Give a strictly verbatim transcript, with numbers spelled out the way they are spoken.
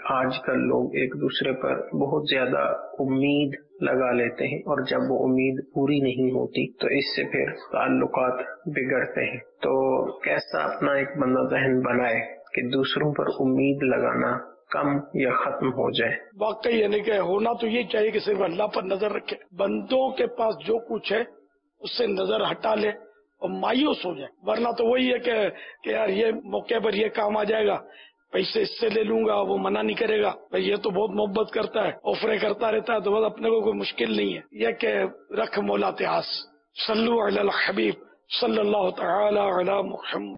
आजकल लोग एक दूसरे पर बहुत ज्यादा उम्मीद लगा लेते हैं और जब वो उम्मीद पूरी नहीं होती तो इससे फिर ताल्लुकात बिगड़ते हैं। तो कैसा अपना एक बंदा जहन बनाए कि दूसरों पर उम्मीद लगाना कम या खत्म हो जाए। वाकई यानी कि होना तो ये चाहिए कि सिर्फ अल्लाह पर नजर रखे, बंदों के पास जो कुछ है उससे नजर हटा ले और मायूस हो जाए। वरना तो वही है कि, कि यार ये मौके पर ये काम आ जाएगा, पैसे इससे ले लूंगा, वो मना नहीं करेगा, भाई ये तो बहुत मोहब्बत करता है, ऑफरे करता रहता है, तो बस अपने को कोई मुश्किल नहीं है। यह कि रख मौला इतिहास। सल्लु अलल हबीब सल्लल्लाहु तआला अला मुहम्मद।